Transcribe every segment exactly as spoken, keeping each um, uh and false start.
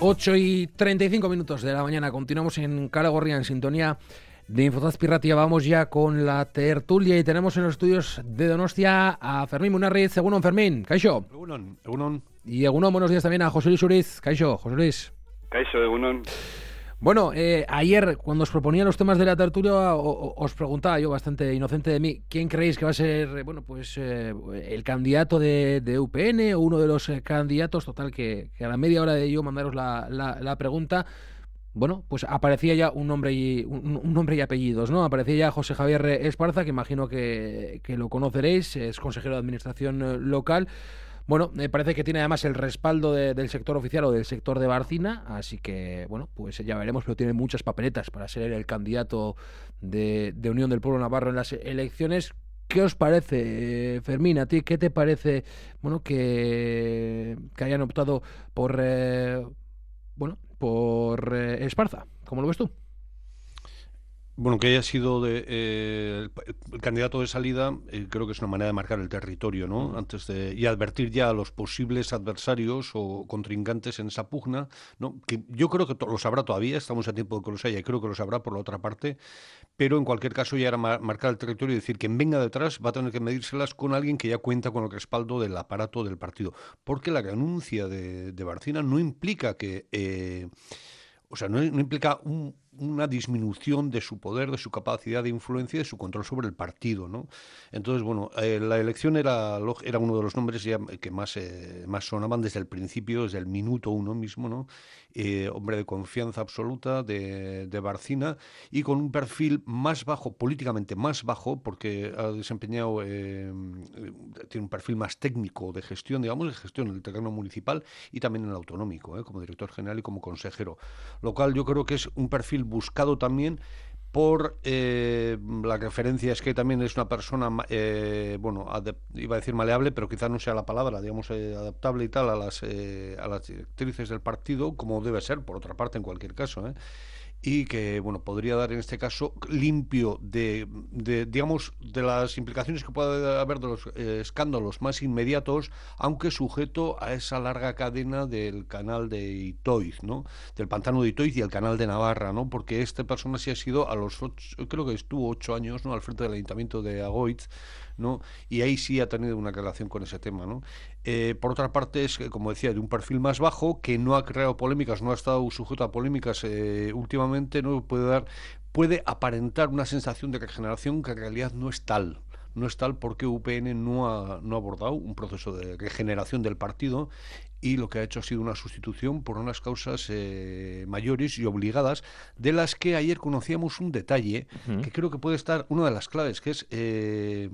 ocho y treinta y cinco minutos de la mañana. Continuamos en Kale Gorria, en sintonía de Infozazpi Ratia. Vamos ya con la tertulia y tenemos en los estudios de Donostia a Fermín Munarriz. Egunon, Fermín. Kaixo. Egunon, Egunon. Y Egunon, buenos días también a José Luis Uriz. Kaixo, José Luis. Kaixo, Egunon. Bueno, eh, ayer cuando os proponía los temas de la tertulia o, o, os preguntaba yo, bastante inocente de mí, ¿quién creéis que va a ser, bueno, pues eh, el candidato de, de U P N o uno de los eh, candidatos? Total, que, que a la media hora de yo mandaros la, la, la pregunta, bueno, pues aparecía ya un nombre y un, un nombre y apellidos, ¿no? Aparecía ya José Javier Esparza, que imagino que, que lo conoceréis, es consejero de Administración local. Bueno, me parece que tiene además el respaldo de, del sector oficial o del sector de Barcina, así que, bueno, pues ya veremos, pero tiene muchas papeletas para ser el candidato de, de Unión del Pueblo Navarro en las elecciones. ¿Qué os parece, Fermín? ¿A ti qué te parece, bueno, que, que hayan optado por, eh, bueno, por eh, Esparza? ¿Cómo lo ves tú? Bueno, que haya sido de, eh, el, el candidato de salida, eh, creo que es una manera de marcar el territorio, ¿no? Mm. Antes de y advertir ya a los posibles adversarios o contrincantes en esa pugna, ¿no? Que yo creo que to- lo sabrá todavía, estamos a tiempo de que los haya, y creo que lo sabrá por la otra parte, pero en cualquier caso ya era mar- marcar el territorio y decir que quien venga detrás va a tener que medírselas con alguien que ya cuenta con el respaldo del aparato del partido, porque la renuncia de, de Barcina no implica que... Eh, O sea, no, no implica un, una disminución de su poder, de su capacidad de influencia y de su control sobre el partido, ¿no? Entonces, bueno, eh, la elección era, era uno de los nombres ya que más, eh, más sonaban desde el principio, desde el minuto uno mismo, ¿no? Eh, hombre de confianza absoluta de, de Barcina y con un perfil más bajo, políticamente más bajo, porque ha desempeñado, eh, tiene un perfil más técnico de gestión, digamos, de gestión en el terreno municipal y también en el autonómico, ¿eh? Como director general y como consejero. Lo cual yo creo que es un perfil buscado también por eh, la referencia, es que también es una persona, eh, bueno, iba a decir maleable, pero quizás no sea la palabra, digamos, eh, adaptable y tal a las, eh, a las directrices del partido, como debe ser, por otra parte, en cualquier caso, ¿eh? Y que, bueno, podría dar en este caso limpio de, de digamos, de las implicaciones que puede haber de los eh, escándalos más inmediatos, aunque sujeto a esa larga cadena del canal de Itoiz, ¿no? Del pantano de Itoiz y el canal de Navarra, ¿no? Porque esta persona sí ha sido a los ocho, creo que estuvo ocho años, ¿no? Al frente del ayuntamiento de Agoitz, ¿no? Y ahí sí ha tenido una relación con ese tema, ¿no? Eh, por otra parte, es, como decía, de un perfil más bajo, que no ha creado polémicas, no ha estado sujeto a polémicas eh, últimamente, no puede dar, puede aparentar una sensación de regeneración que en realidad no es tal. No es tal porque U P N no ha, no ha abordado un proceso de regeneración del partido y lo que ha hecho ha sido una sustitución por unas causas eh, mayores y obligadas, de las que ayer conocíamos un detalle uh-huh. que creo que puede estar una de las claves, que es... Eh,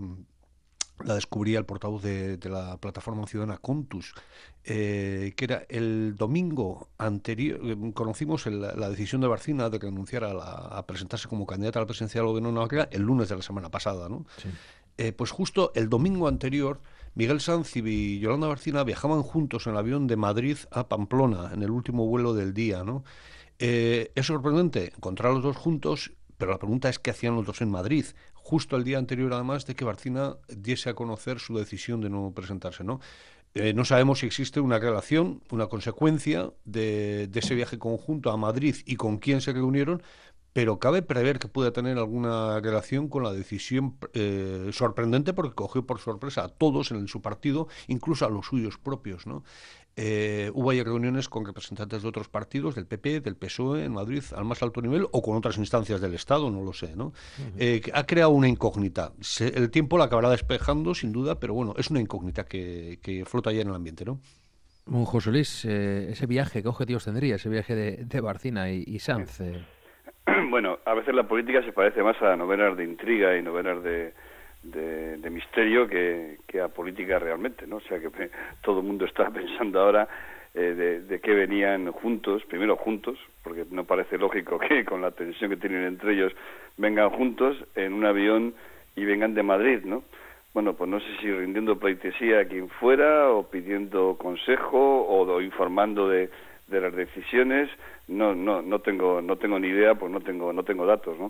la descubría el portavoz de, de la plataforma ciudadana Contus, eh, que era el domingo anterior, eh, conocimos el, la decisión de Barcina de renunciar a, la, a presentarse como candidata a la presidencia del gobierno de Navarra el lunes de la semana pasada, ¿no? Sí. Eh, pues justo el domingo anterior, Miguel Sanz y Yolanda Barcina viajaban juntos en el avión de Madrid a Pamplona, en el último vuelo del día, ¿no? Eh, es sorprendente encontrar a los dos juntos, pero la pregunta es qué hacían los dos en Madrid, justo el día anterior, además, de que Barcina diese a conocer su decisión de no presentarse, ¿no? Eh, no sabemos si existe una relación, una consecuencia de, de ese viaje conjunto a Madrid y con quién se reunieron, pero cabe prever que pueda tener alguna relación con la decisión eh, sorprendente, porque cogió por sorpresa a todos en su partido, incluso a los suyos propios, ¿no? Eh, hubo ahí reuniones con representantes de otros partidos, del P P, del P S O E en Madrid, al más alto nivel, o con otras instancias del Estado, no lo sé, ¿no? Uh-huh. Eh, ha creado una incógnita. Se, el tiempo la acabará despejando, sin duda, pero bueno, es una incógnita que, que flota ya en el ambiente, ¿no? Bueno, José Luis, eh, ese viaje, ¿qué objetivos tendría ese viaje de, de Barcina y, y Sanz? Eh? Bueno, a veces la política se parece más a novelas de intriga y novelas de, de, de misterio que, que a política realmente, ¿no? O sea que me, todo el mundo está pensando ahora eh, de, de qué venían juntos, primero juntos, porque no parece lógico que con la tensión que tienen entre ellos vengan juntos en un avión y vengan de Madrid, ¿no? Bueno, pues no sé si rindiendo pleitesía a quien fuera o pidiendo consejo o, o informando de, de las decisiones, no no no tengo no tengo ni idea, pues no tengo no tengo datos, ¿no?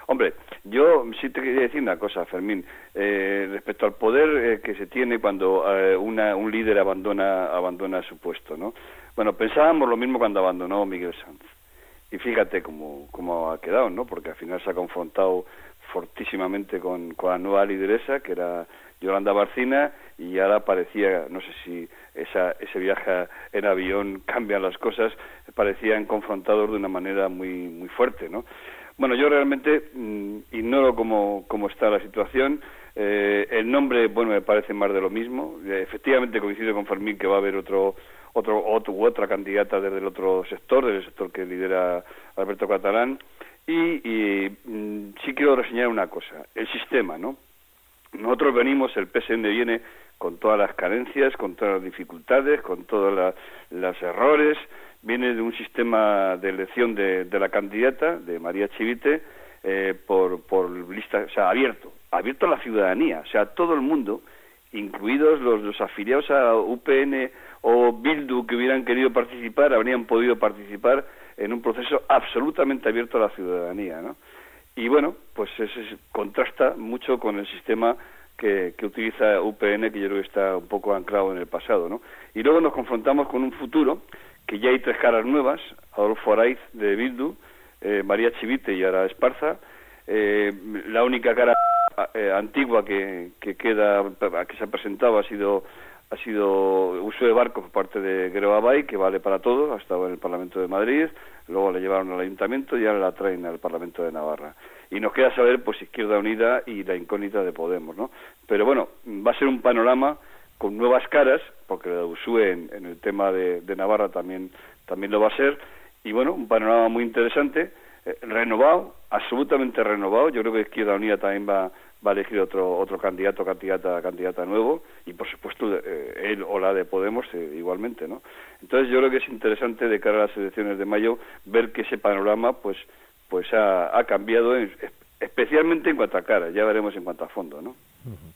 Hombre, yo sí te quería decir una cosa, Fermín, eh, respecto al poder eh, que se tiene cuando eh, una, un líder abandona abandona su puesto, ¿no? Bueno, pensábamos lo mismo cuando abandonó Miguel Sanz. Y fíjate cómo, cómo ha quedado, ¿no? Porque al final se ha confrontado fortísimamente con, con la nueva lideresa, que era Yolanda Barcina, y ahora parecía, no sé si esa, ese viaje en avión cambian las cosas, parecían confrontados de una manera muy, muy fuerte, ¿no? Bueno, yo realmente mmm, ignoro cómo, cómo está la situación. Eh, el nombre, bueno, me parece más de lo mismo. Eh, efectivamente coincido con Fermín que va a haber otro, otro, otro u otra candidata desde el otro sector, del sector que lidera Alberto Catalán. Y, y mmm, sí quiero reseñar una cosa, el sistema, ¿no? Nosotros venimos, el P S N viene con todas las carencias, con todas las dificultades, con todos la, los errores. Viene de un sistema de elección de, de la candidata, de María Chivite, eh, por, por lista, o sea, abierto, abierto a la ciudadanía, o sea, todo el mundo, incluidos los, los afiliados a U P N o Bildu que hubieran querido participar, habrían podido participar en un proceso absolutamente abierto a la ciudadanía, ¿no? Y bueno, pues eso contrasta mucho con el sistema que, que utiliza U P N, que yo creo que está un poco anclado en el pasado, ¿no? Y luego nos confrontamos con un futuro que ya hay tres caras nuevas, Adolfo Araiz de Bildu, eh, María Chivite y ahora Esparza. Eh, la única cara eh, antigua que, que queda, que se ha presentado ha sido ha sido uso de barco por parte de Greo Abay, que vale para todo, ha estado en el Parlamento de Madrid, luego la llevaron al Ayuntamiento y ahora la traen al Parlamento de Navarra. Y nos queda saber, pues, Izquierda Unida y la incógnita de Podemos, ¿no? Pero bueno, va a ser un panorama con nuevas caras, porque la de Usue en, en el tema de, de Navarra también, también lo va a ser, y bueno, un panorama muy interesante, eh, renovado, absolutamente renovado. Yo creo que Izquierda Unida también va, va a elegir otro otro candidato, candidata, candidata nuevo, y por supuesto eh, él o la de Podemos eh, igualmente, ¿no? Entonces yo creo que es interesante de cara a las elecciones de mayo ver que ese panorama pues pues ha, ha cambiado, en, especialmente en cuanto a cara, ya veremos en cuanto a fondo, ¿no? Uh-huh.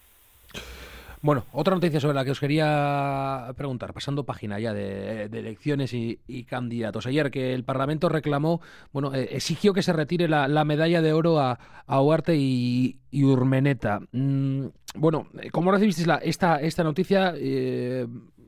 Bueno, otra noticia sobre la que os quería preguntar, pasando página ya de, de elecciones y, y candidatos. Ayer que el Parlamento reclamó, bueno, eh, exigió que se retire la, la medalla de oro a, a Ugarte y, y Urmeneta. Mm, bueno, ¿cómo recibisteis la, esta, esta noticia eh,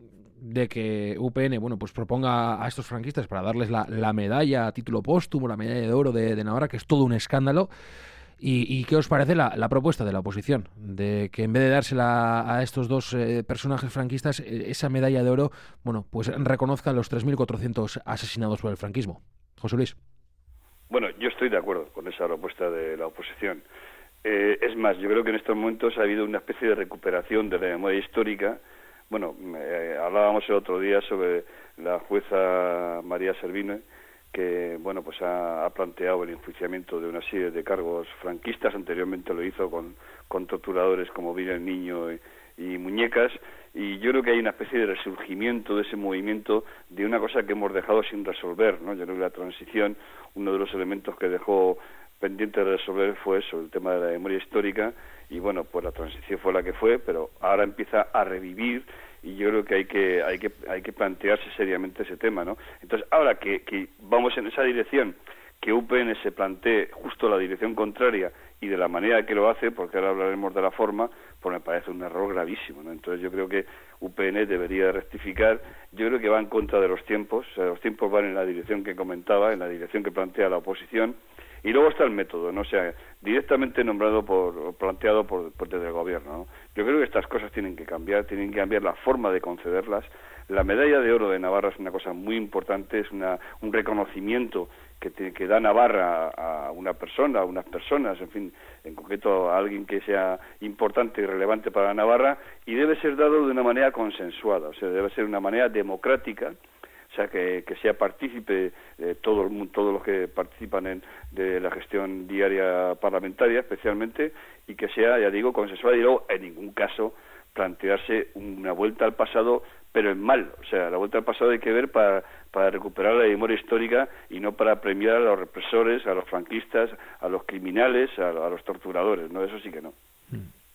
de que U P N, bueno, pues proponga a estos franquistas para darles la, la medalla a título póstumo, la medalla de oro de, de Navarra, que es todo un escándalo? ¿Y, y qué os parece la, la propuesta de la oposición? De que en vez de dársela a estos dos eh, personajes franquistas, eh, esa medalla de oro, bueno, pues reconozcan los tres mil cuatrocientos asesinados por el franquismo. José Luis. Bueno, yo estoy de acuerdo con esa propuesta de la oposición. Eh, es más, yo creo que en estos momentos ha habido una especie de recuperación de la memoria histórica. Bueno, eh, hablábamos el otro día sobre la jueza María Servine, que bueno pues ha, ha planteado el enjuiciamiento de una serie de cargos franquistas. Anteriormente lo hizo con, con torturadores como Villa el Niño y, y Muñecas, y yo creo que hay una especie de resurgimiento de ese movimiento, de una cosa que hemos dejado sin resolver, ¿no? Yo creo que la transición, uno de los elementos que dejó pendiente de resolver fue eso, el tema de la memoria histórica, y bueno, pues la transición fue la que fue, pero ahora empieza a revivir, y yo creo que hay que hay que hay que plantearse seriamente ese tema, ¿no? Entonces, ahora que, que vamos en esa dirección, que U P N se plantee justo la dirección contraria y de la manera que lo hace, porque ahora hablaremos de la forma, pues me parece un error gravísimo, ¿no? Entonces yo creo que U P N debería rectificar. Yo creo que va en contra de los tiempos, o sea, los tiempos van en la dirección que comentaba, en la dirección que plantea la oposición. Y luego está el método, ¿no? O sea, directamente nombrado por, planteado por, por desde el gobierno, ¿no? Yo creo que estas cosas tienen que cambiar, tienen que cambiar la forma de concederlas. La medalla de oro de Navarra es una cosa muy importante, es una, un reconocimiento que, te, que da Navarra a, a una persona, a unas personas, en fin, en concreto a alguien que sea importante y relevante para Navarra, y debe ser dado de una manera consensuada, o sea, debe ser de una manera democrática. O sea, que, que sea partícipe eh, todo el mundo, todos los que participan en de la gestión diaria parlamentaria, especialmente, y que sea, ya digo, consensuada, y luego, en ningún caso, plantearse una vuelta al pasado, pero en mal. O sea, la vuelta al pasado hay que ver para, para recuperar la memoria histórica y no para premiar a los represores, a los franquistas, a los criminales, a, a los torturadores, ¿no? Eso sí que no.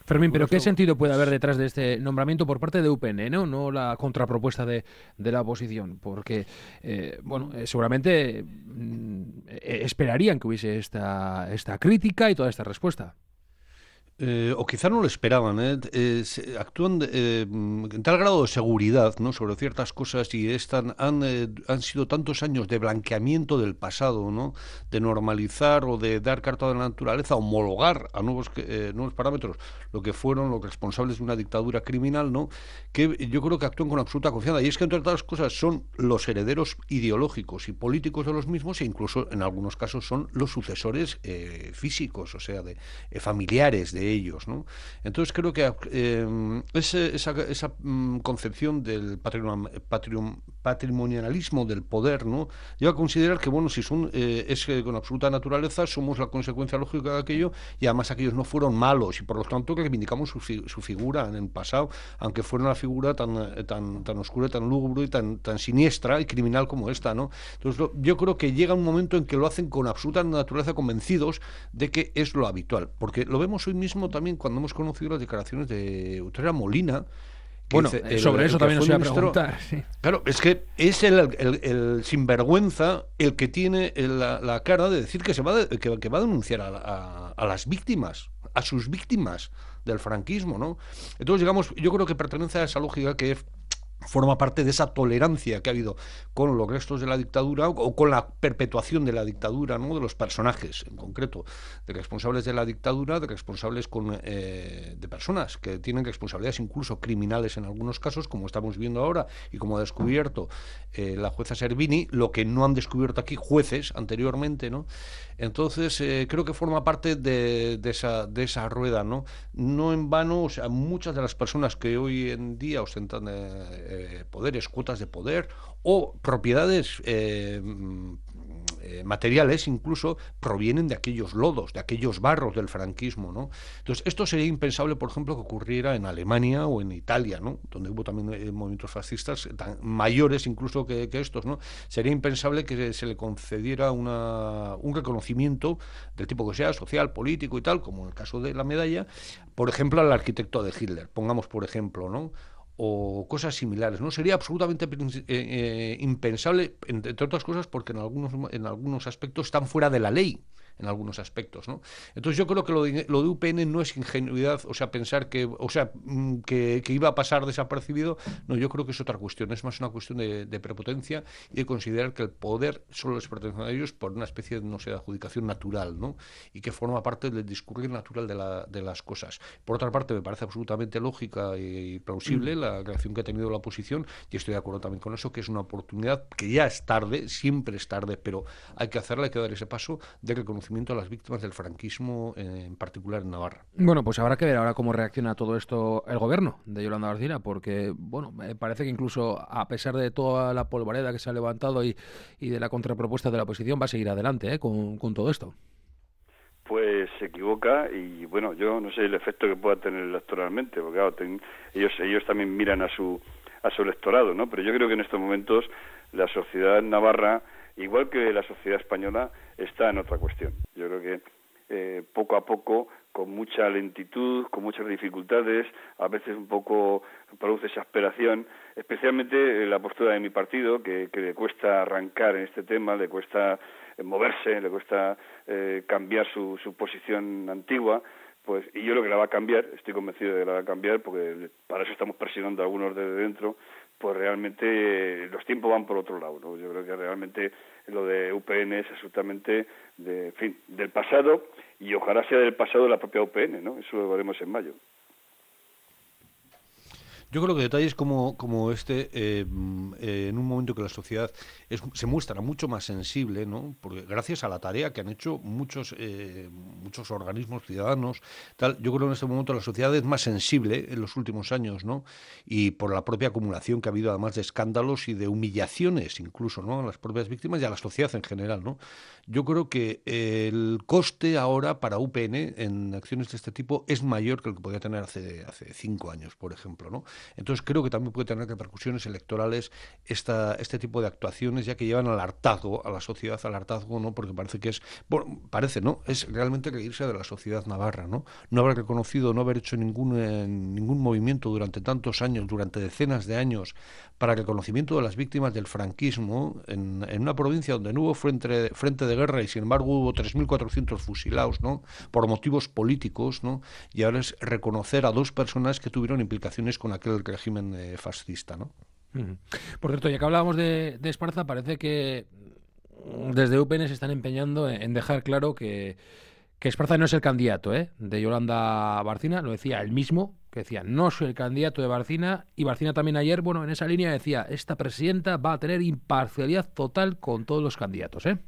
Fermín, pero ¿qué sentido puede haber detrás de este nombramiento por parte de U P N, no, no la contrapropuesta de, de la oposición? Porque, eh, bueno, eh, seguramente mm, eh, esperarían que hubiese esta, esta crítica y toda esta respuesta. Eh, o quizá no lo esperaban, ¿eh? Eh, se- actúan de- eh, en tal grado de seguridad, ¿no?, sobre ciertas cosas y están, han, eh, han sido tantos años de blanqueamiento del pasado, ¿no?, de normalizar o de dar carta de la naturaleza, homologar a nuevos, eh, nuevos parámetros lo que fueron los responsables de una dictadura criminal, ¿no?, que yo creo que actúan con absoluta confianza. Y es que, entre otras cosas, son los herederos ideológicos y políticos de los mismos e incluso, en algunos casos, son los sucesores eh, físicos, o sea, de eh, familiares de ellos, ¿no? Entonces creo que eh, ese, esa, esa mm, concepción del patrimon, patrim, patrimonialismo del poder, ¿no?, lleva a considerar que, bueno, si son eh, es eh, con absoluta naturaleza, somos la consecuencia lógica de aquello, y además aquellos no fueron malos y por lo tanto que reivindicamos su, fi, su figura en el pasado, aunque fuera una figura tan tan tan oscura, tan lúgubre y tan tan siniestra y criminal como esta, ¿no? Entonces lo, yo creo que llega un momento en que lo hacen con absoluta naturaleza, convencidos de que es lo habitual, porque lo vemos hoy mismo también cuando hemos conocido las declaraciones de Utrera Molina, que Bueno, dice, el, sobre el eso que también fue os iba a ministro, preguntar. Sí. claro, es que es el, el, el sinvergüenza el que tiene la, la cara de decir que se va de, que, que va a denunciar a, a, a las víctimas, a sus víctimas del franquismo, ¿no? Entonces, digamos, yo creo que pertenece a esa lógica que forma parte de esa tolerancia que ha habido con los restos de la dictadura o con la perpetuación de la dictadura, ¿no?, de los personajes en concreto, de responsables de la dictadura, de responsables con, eh, de personas que tienen responsabilidades incluso criminales en algunos casos, como estamos viendo ahora y como ha descubierto eh, la jueza Servini, lo que no han descubierto aquí jueces anteriormente, ¿no? Entonces eh, creo que forma parte de, de, esa, de esa rueda, ¿no? No en vano, o sea, muchas de las personas que hoy en día ostentan eh, Eh, poderes, cuotas de poder o propiedades eh, eh, materiales incluso, provienen de aquellos lodos, de aquellos barros del franquismo, ¿no? Entonces esto sería impensable, por ejemplo, que ocurriera en Alemania o en Italia, ¿no?, donde hubo también eh, movimientos fascistas tan mayores incluso que, que estos, ¿no? Sería impensable que se le concediera una, un reconocimiento del tipo que sea, social, político y tal, como en el caso de la medalla, por ejemplo, al arquitecto de Hitler, pongamos por ejemplo, ¿no?, o cosas similares, ¿no? Sería absolutamente eh, eh, impensable, entre otras cosas, porque en algunos, en algunos aspectos están fuera de la ley, en algunos aspectos, ¿no? Entonces yo creo que lo de, lo de U P N no es ingenuidad, o sea, pensar que, o sea, que, que iba a pasar desapercibido, no, yo creo que es otra cuestión, es más una cuestión de, de prepotencia y de considerar que el poder solo les pertenece a ellos por una especie de, no sé, de adjudicación natural, ¿no?, y que forma parte del discurrir natural de, la, de las cosas. Por otra parte, me parece absolutamente lógica y plausible mm. la reacción que ha tenido la oposición, y estoy de acuerdo también con eso, que es una oportunidad que ya es tarde, siempre es tarde, pero hay que hacerla, hay que dar ese paso de reconocimiento a las víctimas del franquismo, eh, en particular en Navarra. Bueno, pues habrá que ver ahora cómo reacciona a todo esto el gobierno de Yolanda Bárcena, porque, bueno, me parece que incluso a pesar de toda la polvareda que se ha levantado y, y de la contrapropuesta de la oposición, va a seguir adelante ¿eh? con, con todo esto. Pues se equivoca y, bueno, yo no sé el efecto que pueda tener electoralmente, porque claro, ten, ellos ellos también miran a su a su electorado, ¿no? Pero yo creo que en estos momentos la sociedad navarra, igual que la sociedad española, está en otra cuestión. Yo creo que eh, poco a poco, con mucha lentitud, con muchas dificultades, a veces un poco produce exasperación, especialmente la postura de mi partido, que, que le cuesta arrancar en este tema, le cuesta moverse, le cuesta eh, cambiar su, su posición antigua, pues, y yo creo que la va a cambiar, estoy convencido de que la va a cambiar, porque para eso estamos presionando a algunos desde dentro, pues realmente los tiempos van por otro lado, ¿no? Yo creo que realmente lo de U P N es absolutamente de, en fin, del pasado, y ojalá sea del pasado de la propia U P N, ¿no? Eso lo veremos en mayo. Yo creo que detalles como, como este, eh, eh, en un momento que la sociedad es, se muestra mucho más sensible, ¿no?, porque gracias a la tarea que han hecho muchos eh, muchos organismos ciudadanos, tal, yo creo que en este momento la sociedad es más sensible en los últimos años, ¿no?, y por la propia acumulación que ha habido además de escándalos y de humillaciones incluso, ¿no?, a las propias víctimas y a la sociedad en general, ¿no? Yo creo que el coste ahora para U P N en acciones de este tipo es mayor que el que podía tener hace, hace cinco años, por ejemplo, ¿no? Entonces creo que también puede tener repercusiones electorales esta, este tipo de actuaciones, ya que llevan al hartazgo, a la sociedad al hartazgo, ¿no? Porque parece que es, bueno, parece, ¿no? Es realmente reírse de la sociedad navarra, ¿no? No haber reconocido, no haber hecho ningún, eh, ningún movimiento durante tantos años, durante decenas de años, para el reconocimiento de las víctimas del franquismo, en, en una provincia donde no hubo frente, frente de guerra y sin embargo hubo tres mil cuatrocientos fusilados, ¿no? Por motivos políticos, ¿no? Y ahora es reconocer a dos personas que tuvieron implicaciones con aquel régimen eh, fascista, ¿no? Mm. Por cierto, ya que hablábamos de, de Esparza, parece que desde U P N se están empeñando en, en dejar claro que, que Esparza no es el candidato, ¿eh? de Yolanda Barcina, lo decía él mismo, que decía, no soy el candidato de Barcina, y Barcina también ayer, bueno, en esa línea decía, esta presidenta va a tener imparcialidad total con todos los candidatos, ¿eh?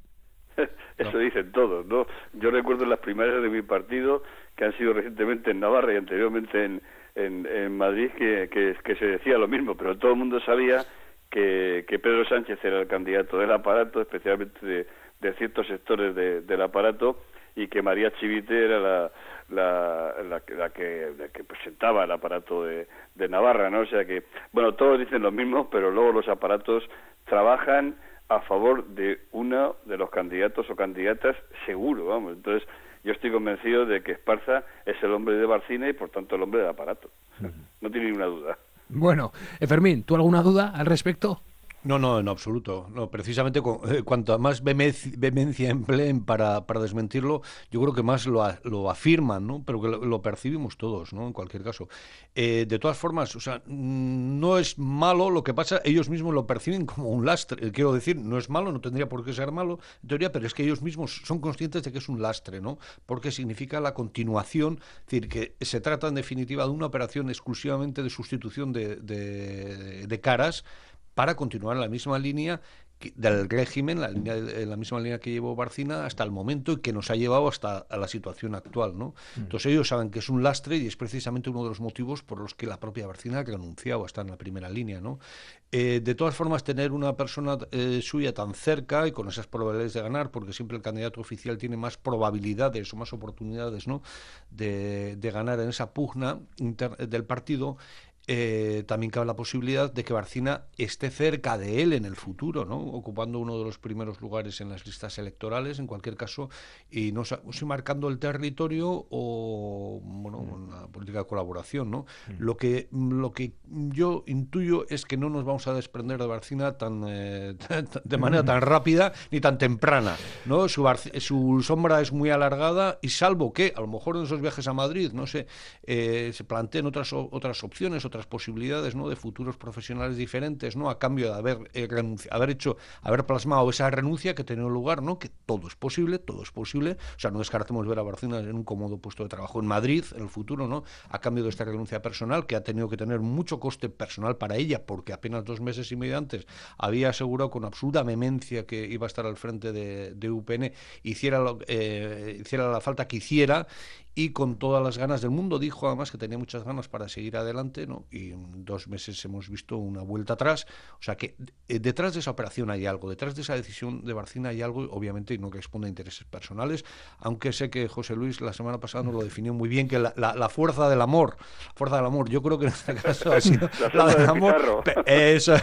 Eso dicen todos, ¿no? Yo recuerdo las primarias de mi partido, que han sido recientemente en Navarra y anteriormente en, en, en Madrid, que, que, que se decía lo mismo, pero todo el mundo sabía que, que Pedro Sánchez era el candidato del aparato, especialmente de, de ciertos sectores de, del aparato, y que María Chivite era la, la, la, la, que, la que presentaba el aparato de, de Navarra, ¿no? O sea que, bueno, todos dicen lo mismo, pero luego los aparatos trabajan a favor de uno de los candidatos o candidatas seguro, vamos. Entonces, yo estoy convencido de que Esparza es el hombre de Barcina y, por tanto, el hombre del aparato. No tiene ninguna duda. Bueno, eh, Fermín, ¿tú alguna duda al respecto? No, no, en absoluto. No, precisamente con, eh, cuanto más vehemencia empleen para, para desmentirlo, yo creo que más lo, a, lo afirman, ¿no? Pero que lo, lo percibimos todos, ¿no? En cualquier caso. Eh, de todas formas, o sea, no es malo lo que pasa, ellos mismos lo perciben como un lastre. Quiero decir, no es malo, no tendría por qué ser malo, en teoría, pero es que ellos mismos son conscientes de que es un lastre, ¿no? Porque significa la continuación, es decir, que se trata en definitiva de una operación exclusivamente de sustitución de, de, de caras, para continuar en la misma línea del régimen, la, línea, la misma línea que llevó Barcina hasta el momento y que nos ha llevado hasta a la situación actual, ¿no? Mm. Entonces ellos saben que es un lastre y es precisamente uno de los motivos por los que la propia Barcina ha renunciado a estar en la primera línea, ¿no? Eh, de todas formas, tener una persona eh, suya tan cerca y con esas probabilidades de ganar, porque siempre el candidato oficial tiene más probabilidades o más oportunidades, ¿no? de, de ganar en esa pugna inter- del partido. Eh, también cabe la posibilidad de que Barcina esté cerca de él en el futuro, ¿no? Ocupando uno de los primeros lugares en las listas electorales, en cualquier caso, y no sé si marcando el territorio o, bueno, una política de colaboración, ¿no? Mm. Lo que lo que yo intuyo es que no nos vamos a desprender de Barcina tan eh, de manera tan rápida ni tan temprana, ¿no? Su, su sombra es muy alargada y salvo que a lo mejor en esos viajes a Madrid, no sé, eh, se planteen otras otras opciones, otras posibilidades, ¿no? De futuros profesionales diferentes, ¿no? A cambio de haber eh, renunci- haber hecho, haber plasmado esa renuncia que ha tenido lugar, ¿no? Que todo es posible, todo es posible. O sea, no descartemos ver a Barcina en un cómodo puesto de trabajo en Madrid en el futuro, ¿no? A cambio de esta renuncia personal que ha tenido que tener mucho coste personal para ella, porque apenas dos meses y medio antes había asegurado con absoluta vehemencia que iba a estar al frente de, de U P N, hiciera, lo, eh, hiciera la falta que hiciera, y con todas las ganas del mundo. Dijo además que tenía muchas ganas para seguir adelante, ¿no? Y en dos meses hemos visto una vuelta atrás. O sea que eh, detrás de esa operación hay algo, detrás de esa decisión de Barcina hay algo, obviamente, y no responde a intereses personales, aunque sé que José Luis la semana pasada nos lo definió muy bien, que la, la, la fuerza del amor, fuerza del amor, yo creo que en este caso ha sido la, la del amor. Eso,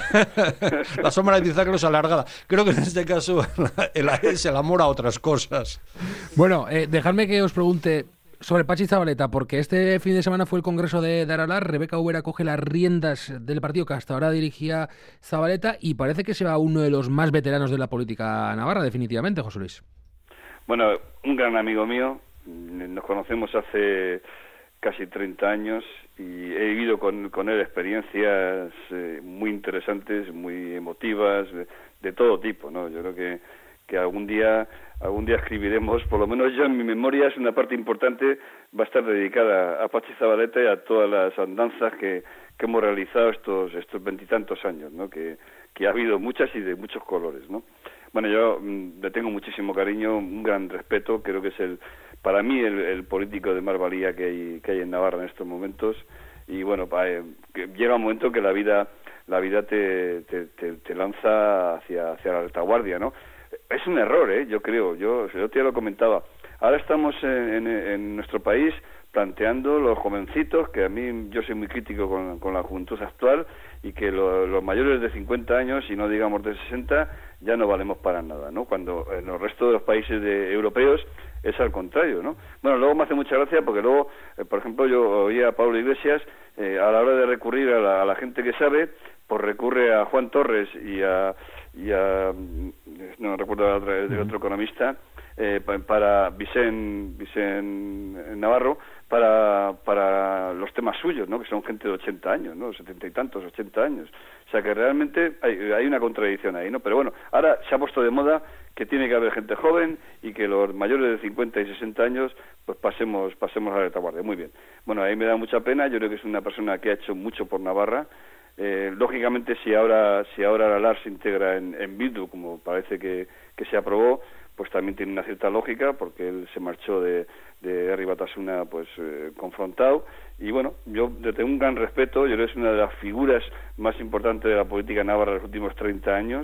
la sombra de Pizarro es alargada. Creo que en este caso el, es el amor a otras cosas. Bueno, eh, dejadme que os pregunte sobre Patxi Zabaleta, porque este fin de semana fue el congreso de, de Aralar. Rebeca Ubera coge las riendas del partido que hasta ahora dirigía Zabaleta y parece que se va uno de los más veteranos de la política navarra, definitivamente, José Luis. Bueno, un gran amigo mío, nos conocemos hace casi treinta años y he vivido con, con él experiencias eh, muy interesantes, muy emotivas, de, de todo tipo, ¿no? Yo creo que, que algún día... Algún día escribiremos, por lo menos yo en mi memoria, es una parte importante, va a estar dedicada a Patxi Zabaleta y a todas las andanzas que, que hemos realizado estos estos veintitantos años, ¿no? Que, que ha habido muchas y de muchos colores, ¿no? Bueno, yo mmm, le tengo muchísimo cariño, un gran respeto, creo que es el, para mí el, el político de más valía que hay, que hay en Navarra en estos momentos, y bueno, pa, eh, que llega un momento que la vida la vida te, te, te, te lanza hacia, hacia la retaguardia, ¿no? Es un error, ¿eh? Yo creo, yo, yo te lo comentaba. Ahora estamos en, en, en nuestro país planteando los jovencitos, que a mí yo soy muy crítico con, con la juventud actual, y que lo, los mayores de cincuenta años, y no digamos de sesenta, ya no valemos para nada, ¿no? Cuando en el resto de los países de, europeos es al contrario, ¿no? Bueno, luego me hace mucha gracia porque luego, eh, por ejemplo, yo oía a Pablo Iglesias, eh, a la hora de recurrir a la, a la gente que sabe, pues recurre a Juan Torres y a, y a no recuerdo a través de otro economista, eh, para Vicent, Vicent Navarro, para para los temas suyos, ¿no? Que son gente de ochenta años, ¿no? setenta y tantos, ochenta años. O sea que realmente hay, hay una contradicción ahí, ¿no? Pero bueno, ahora se ha puesto de moda que tiene que haber gente joven y que los mayores de cincuenta y sesenta años pues pasemos pasemos a la retaguardia. Muy bien. Bueno, ahí me da mucha pena. Yo creo que es una persona que ha hecho mucho por Navarra. Eh, lógicamente, si ahora si ahora la LAR se integra en, en Bildu, como parece que, que se aprobó, pues también tiene una cierta lógica, porque él se marchó de, de Herri Batasuna pues eh, confrontado. Y bueno, yo le tengo un gran respeto. Yo creo que es una de las figuras más importantes de la política navarra de los últimos treinta años,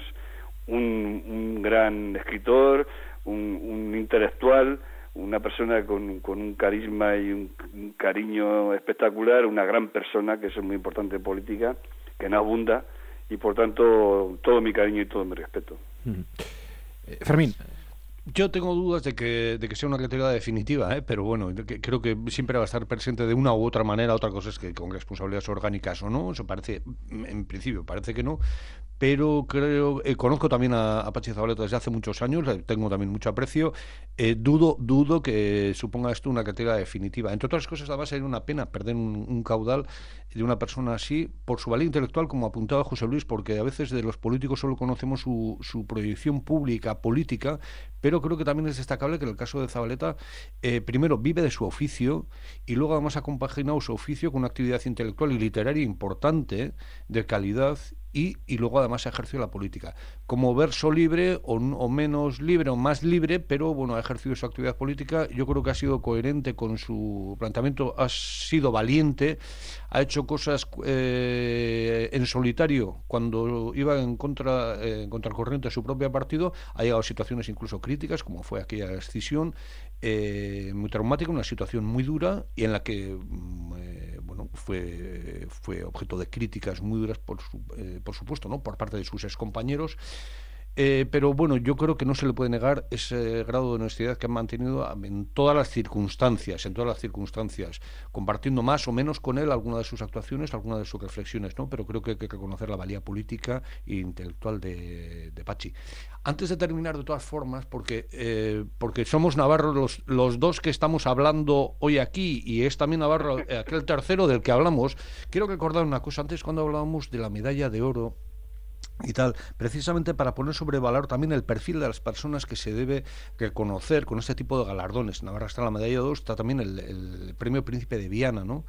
un, un gran escritor, un, un intelectual, una persona con, con un carisma y un, un cariño espectacular, una gran persona, que eso es muy importante en política, que no abunda, y por tanto todo mi cariño y todo mi respeto. Mm. Eh, Fermín. Yo tengo dudas de que, de que sea una criatura definitiva, ¿eh? Pero bueno, que, creo que siempre va a estar presente de una u otra manera. Otra cosa es que con responsabilidades orgánicas o no, eso parece, en principio parece que no, pero creo, eh, conozco también a, a Patxi Zabaleta desde hace muchos años, le tengo también mucho aprecio, eh, dudo dudo que suponga esto una criatura definitiva. Entre otras cosas, además sería una pena perder un, un caudal de una persona así, por su valía intelectual, como apuntaba José Luis, porque a veces de los políticos solo conocemos su, su proyección pública, política, pero creo que también es destacable que en el caso de Zabaleta, eh, primero vive de su oficio, y luego además ha compaginado su oficio con una actividad intelectual y literaria importante, de calidad, y, y luego además ha ejercido la política como verso libre o, o menos libre o más libre, pero bueno, ha ejercido su actividad política. Yo creo que ha sido coherente con su planteamiento, ha sido valiente, ha hecho cosas eh, en solitario cuando iba en contra eh, en contracorriente de su propio partido, ha llegado a situaciones incluso críticas, como fue aquella escisión eh, muy traumática, una situación muy dura, y en la que eh, bueno, fue fue objeto de críticas muy duras, por su, eh, por supuesto, ¿no?, por parte de sus excompañeros. Eh, pero bueno, yo creo que no se le puede negar ese grado de honestidad que han mantenido en todas las circunstancias, en todas las circunstancias, compartiendo más o menos con él alguna de sus actuaciones, alguna de sus reflexiones, ¿no? Pero creo que hay que reconocer la valía política e intelectual de, de Patxi. Antes de terminar, de todas formas, porque eh, porque somos navarros los, los dos que estamos hablando hoy aquí, y es también navarro aquel tercero del que hablamos, quiero recordar una cosa. Antes, cuando hablábamos de la medalla de oro y tal, precisamente para poner sobre valor también el perfil de las personas que se debe reconocer con este tipo de galardones. En Navarra está la medalla de oro, está también el, el premio Príncipe de Viana, ¿no?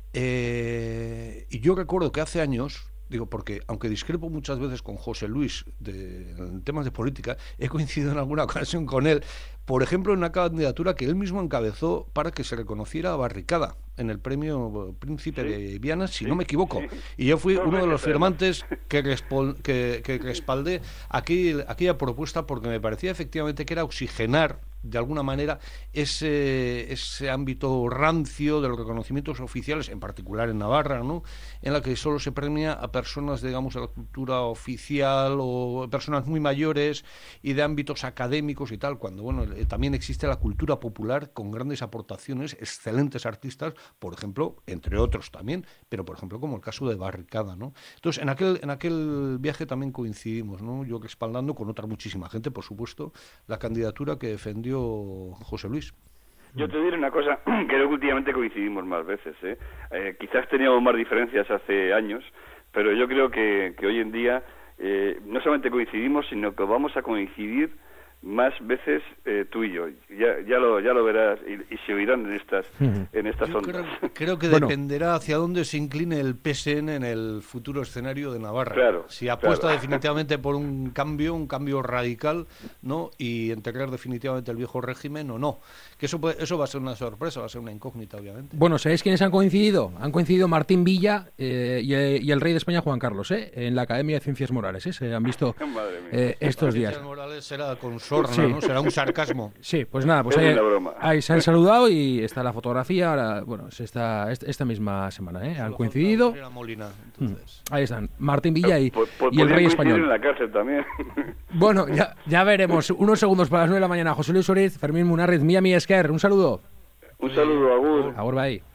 Eh, y yo recuerdo que hace años, digo, porque aunque discrepo muchas veces con José Luis de, en temas de política, he coincidido en alguna ocasión con él, por ejemplo, en una candidatura que él mismo encabezó para que se reconociera a Barricada en el premio Príncipe sí. de Viana, si sí. no me equivoco. Y yo fui no, uno de los firmantes que, respol, que, que respaldé aquel, aquella propuesta, porque me parecía efectivamente que era oxigenar de alguna manera ese, ese ámbito rancio de los reconocimientos oficiales, en particular en Navarra, ¿no?, en la que solo se premia a personas, digamos, de la cultura oficial o personas muy mayores y de ámbitos académicos y tal, cuando, bueno, también existe la cultura popular con grandes aportaciones, excelentes artistas, por ejemplo, entre otros también, pero por ejemplo como el caso de Barricada, ¿no? Entonces, en aquel en aquel viaje también coincidimos, ¿no?, yo respaldando con otra muchísima gente, por supuesto, la candidatura que defendió José Luis. Yo te diré una cosa, creo que últimamente coincidimos más veces, ¿eh? Eh, quizás teníamos más diferencias hace años, pero yo creo que, que hoy en día eh, no solamente coincidimos, sino que vamos a coincidir más veces eh, tú y yo. Ya, ya lo ya lo verás y, y se oirán en estas en estas yo ondas. Creo, creo que bueno. dependerá hacia dónde se incline el P S N en el futuro escenario de Navarra. Claro, si apuesta claro. definitivamente por un cambio, un cambio radical, ¿no?, y integrar definitivamente el viejo régimen o no. Que eso puede, eso va a ser una sorpresa, va a ser una incógnita, obviamente. Bueno, ¿sabéis quiénes han coincidido? Han coincidido Martín Villa eh, y, eh, y el rey de España, Juan Carlos, ¿eh?, en la Academia de Ciencias Morales, ¿eh? Se han visto eh, estos días. Ciencias Morales será con sorna, Sí. ¿no? Será un sarcasmo. Sí, pues nada, pues Es ahí, una broma. ahí se han saludado y está la fotografía. Ahora, bueno, es esta, esta esta misma semana, ¿eh? Han Solo coincidido. falta Molina, entonces. Ahí están, Martín Villa y, Pues- pues y el podrían rey coincidir español. en la cárcel también. Bueno, ya, ya veremos. Unos segundos para las nueve de la mañana. José Luis Suárez, Fermín Munarriz, Miami Esquer. Un saludo. Un saludo, Agur. Agur, bye.